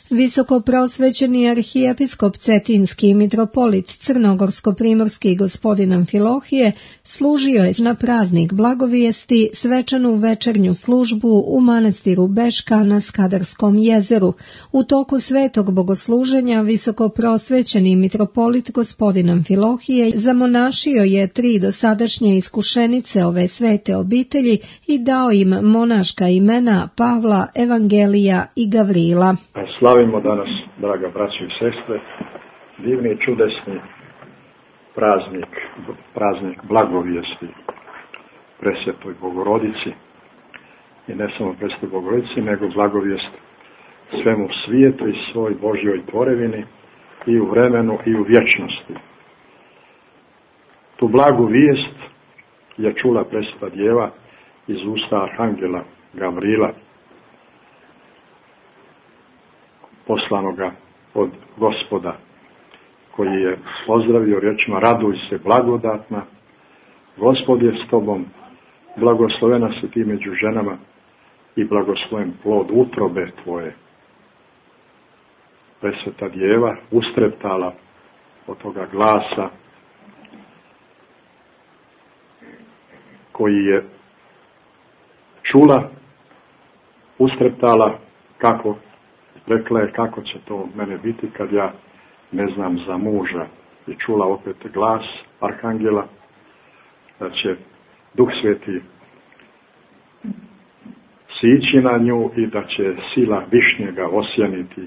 Visokoprosvećeni arhijepiskop Cetinski mitropolit Crnogorsko-primorski gospodin Amfilohije služio je na praznik Blagovijesti svečanu večernju službu u manastiru Beška na Skadarskom jezeru. U toku svetog bogosluženja visokoprosvećeni mitropolit gospodin Amfilohije zamonašio je 3 dosadašnje iskušenice ove svete obitelji i dao im monaška imena Pavla, Evangelija i Gavrila. Slavimo danas, draga braćo i sestre, divni i čudesni praznik Blagovijesti Presvetoj Bogorodici, i ne samo Presvetoj Bogorodici, nego blagovijest svemu svijetu i svoj Božjoj tvorevini i u vremenu i u vječnosti. Tu blagu vijest je čula Presveta Djeva iz usta arhangela Gavrila, poslanoga od Gospoda, koji je pozdravio riječima: raduj se blagodatna, Gospod je s tobom, blagoslovena si ti među ženama i blagosloven plod utrobe tvoje. Presveta Djeva ustreptala od toga glasa koji je čula, ustreptala, kako rekla je: kako će to mene biti kad ja ne znam za muža. I čula opet glas arhangela da će Duh Sveti sići na nju i da će sila Višnjega osjeniti.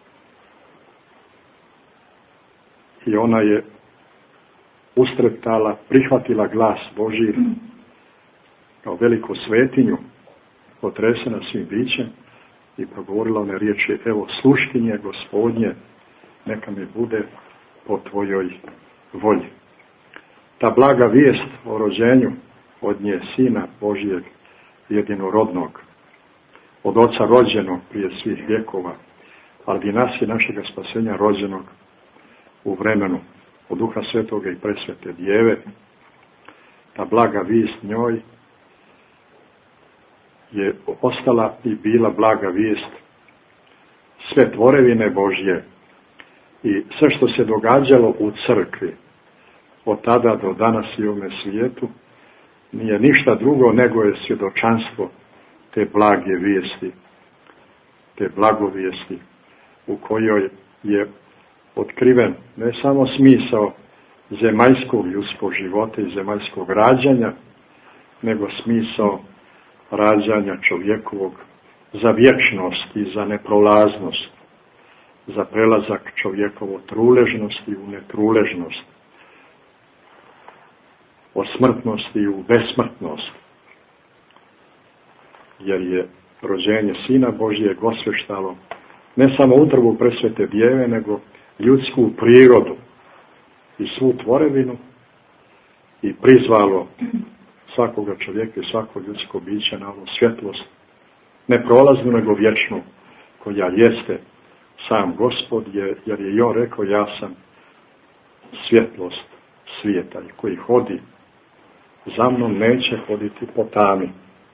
I ona je ustreptala, prihvatila glas Božji kao veliku svetinju, potresena svim bićem, i progovorila one riječi: evo, sluškinje Gospodnje, neka mi bude po tvojoj volji. Ta blaga vijest o rođenju od nje Sina Božijeg jedinorodnog, od Oca rođenog prije svih vjekova, ali i nas i našega spasenja rođenog u vremenu od Duha Svetoga i Presvete Djeve, ta blaga vijest njoj je ostala i bila blaga vijest sve tvorevine Božje, i sve što se događalo u crkvi od tada do danas i u ovome svijetu nije ništa drugo nego je svjedočanstvo te blage vijesti, te blagovijesti, u kojoj je otkriven ne samo smisao zemaljskog ljudskog života i zemaljskog rađanja, nego smisao rađanja čovjekovog za vječnost i za neprolaznost, za prelazak čovjekovo truležnosti u netruležnost, od smrtnosti u besmrtnost, jer je rođenje Sina Božjeg osvještalo ne samo utrobu Presvete Djeve, nego ljudsku prirodu i svu tvorevinu i prizvalo svakoga čovjeka i svako ljudsko biće na ovu svjetlost, ne prolaznu nego vječnu, koja jeste sam Gospod, jer je i on rekao: ja sam svjetlost svijeta, i koji hodi za mnom neće hoditi po tami.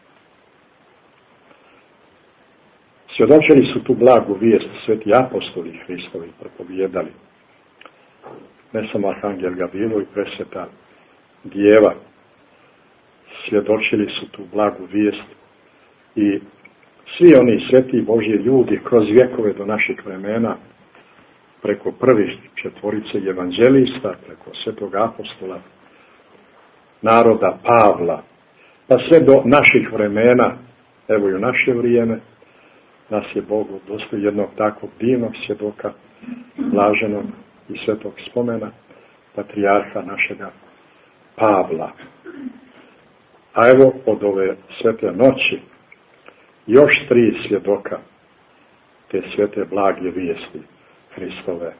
Svjedočili su tu blagu vijest sveti apostoli Hristovi, propovijedali. Ne samo arhangel Gavrilo i Presveta Djeva, svjedočili su tu blagu vijest i svi oni sveti Božji ljudi kroz vjekove do naših vremena, preko prvih 4 evanđelista, preko svetog apostola, naroda Pavla, pa sve do naših vremena, evo i u naše vrijeme, nas je Bog udostojio jednog takvog divnog svjedoka, blaženog i svetog spomena, patrijarha našega Pavla. A evo, od ove svete noći još 3 svjedoka te svete blage vijesti Hristove.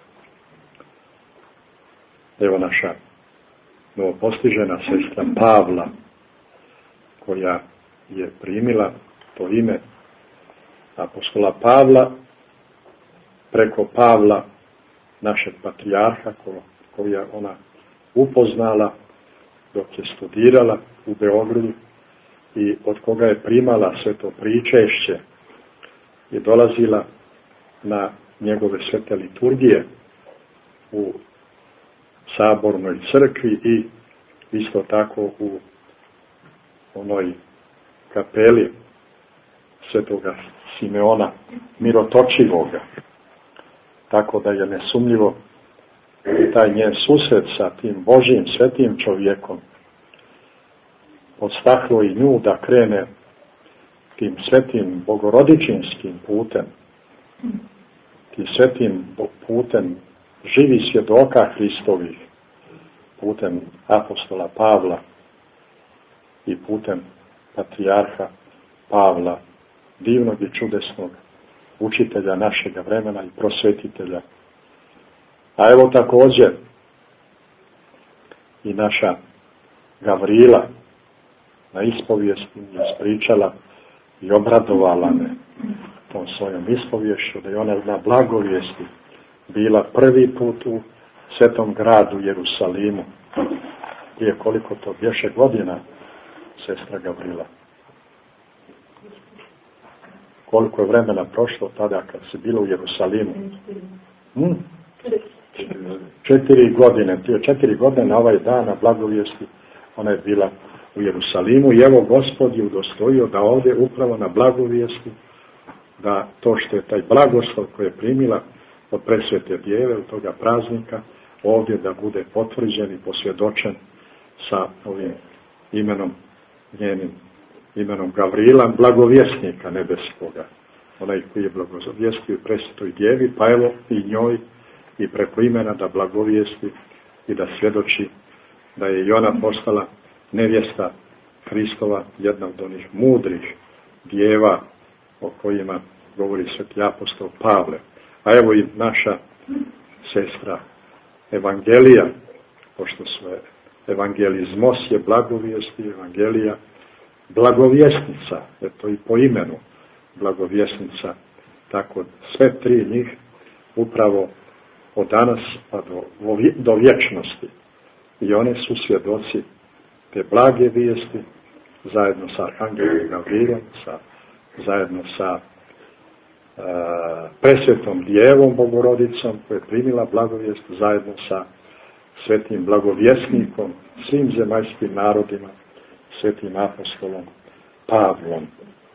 Evo naša novopostižena sestra Pavla, koja je primila to ime apostola Pavla preko Pavla, našeg patrijarha, koja ona upoznala dok je studirala u Beogradu i od koga je primala sve to pričešće i dolazila na njegove svete liturgije u sabornoj crkvi i isto tako u onoj kapeli svetoga Simeona Mirotočivoga. Tako da je nesumnjivo i taj njen susret sa tim Božjim svetim čovjekom podstaklo i nju da krene tim svetim bogorodičinskim putem, tim svetim putem živih svjedoka Hristovih, putem apostola Pavla i putem patrijarha Pavla, divnog i čudesnog učitelja našega vremena i prosvetitelja. A evo također i naša Gavrila na ispovijesti je ispričala i obradovala me tom svojom ispovješću, da je ona na blagovijesti bila prvi put u svetom gradu Jerusalimu. Prije koliko to bješe godina, sestra Gavrila? Koliko je vremena prošlo tada kad si bila u Jerusalimu? 4 godine. Prije 4 godine na ovaj dan na blagovijesti ona je bila u Jerusalimu i evo Gospod je udostojio da ovdje upravo na blagovijesti, da to što je taj blagoslov koji je primila od presvete djeve, od toga praznika, ovdje da bude potvrđen i posvjedočen sa ovim imenom, njenim imenom Gavrila, blagovjesnika nebeskoga. Onaj koji je blagovjestio presvetoj djevi, pa evo i njoj i preko imena da blagovijesti i da svjedoči da je i ona postala nevjesta Hristova, jedna od onih mudrih djeva o kojima govori sveti apostol Pavle. A evo i naša sestra Evangelija, pošto su evangelizmos je blagovijesti, Evangelija blagovjesnica, eto i po imenu blagovjesnica, tako sve 3 njih upravo od danas pa do vječnosti. I one su svjedoci te blage vijesti zajedno sa Arhangelom Gavrilom, zajedno sa presvetom djevom Bogorodicom koja je primila blagovijest, zajedno sa svetim blagovjesnikom svim zemaljskim narodima, svetim apostolom Pavlom.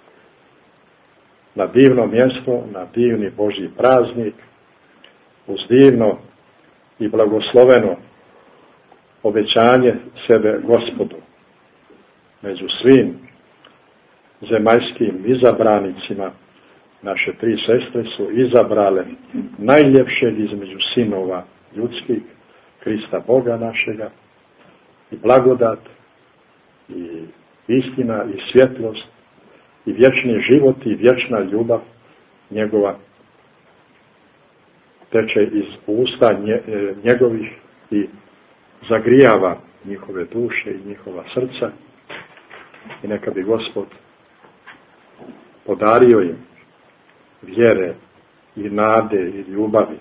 Na divno mjesto, na divni Božji praznik, uz divno i blagosloveno obećanje sebe Gospodu. Među svim zemaljskim izabranicima naše 3 sestre su izabrale najljepšeg između sinova ljudskih, Krista Boga našega, i blagodat, i istina, i svjetlost, i vječni život, i vječna ljubav njegova teče iz usta njegovih i zagrijava njihove duše i njihova srca. I neka bi Gospod podario im vjere i nade i ljubavi,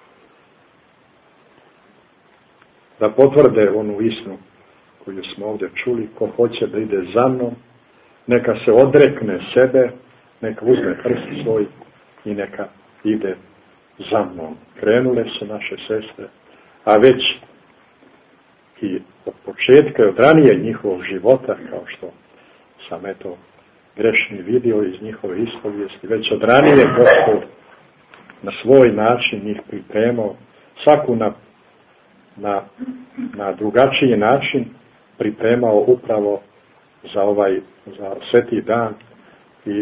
da potvrde onu istinu koju smo ovdje čuli: ko hoće da ide za mnom, neka se odrekne sebe, neka uzme krst svoj i neka ide za mnom. Krenule su naše sestre, a već i od početka i od ranije njihovog života, kao što sam grešni vidio iz njihove ispovijesti, već od ranije Gospod na svoj način njih pripremao, svaku na drugačiji način pripremao upravo za sveti dan i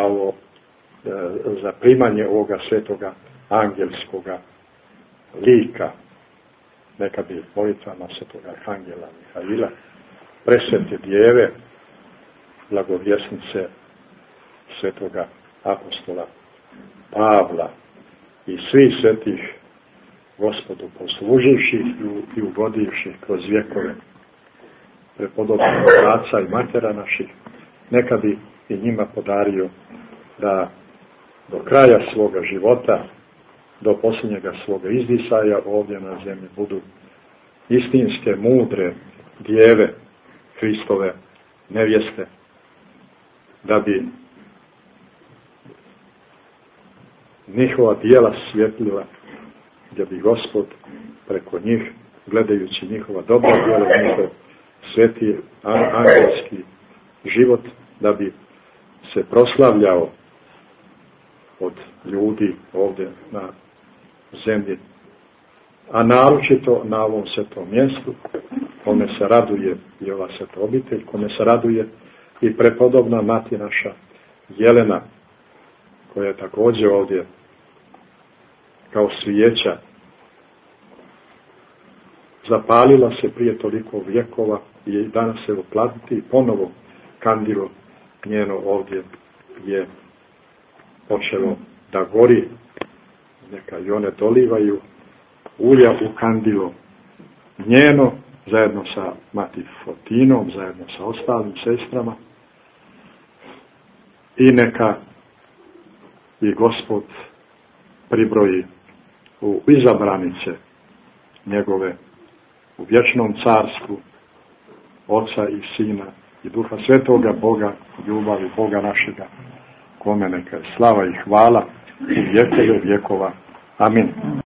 za primanje ovoga svetoga angelskoga lika. Neka bi molitvama svetoga Arhangela Mihaila, presvete djeve, blagovjesnice svetoga apostola Pavla i svih svetih Gospodu posluživših i ugodivših kroz vjekove, prepodobnih oca i matera naših, neka bi i njima podario da do kraja svoga života, do posljednjega svoga izdisaja ovdje na zemlji budu istinske, mudre djeve Hristove nevjeste, da bi njihova dijela svjetlila, gdje bi Gospod preko njih, gledajući njihova dobra djela, njihov sveti angelski život, da bi se proslavljao od ljudi ovdje na zemlji, a naročito na ovom svetom mjestu, kome se raduje i ova sveta obitelj, kome se raduje i prepodobna mati naša Jelena, koja je također ovdje kao svijeća zapalila se prije toliko vjekova i danas se uplatiti i ponovo kandilo njeno ovdje je počelo da gori, neka i one dolivaju ulja u kandilo njeno, zajedno sa mati Fotinom, zajedno sa ostalim sestrama, i neka i Gospod pribroji u izabranice njegove u vječnom carstvu Oca i Sina i Duha Svetoga, Boga, ljubavi Boga našega, kome neka je slava i hvala u vjekove vjekova. Amin.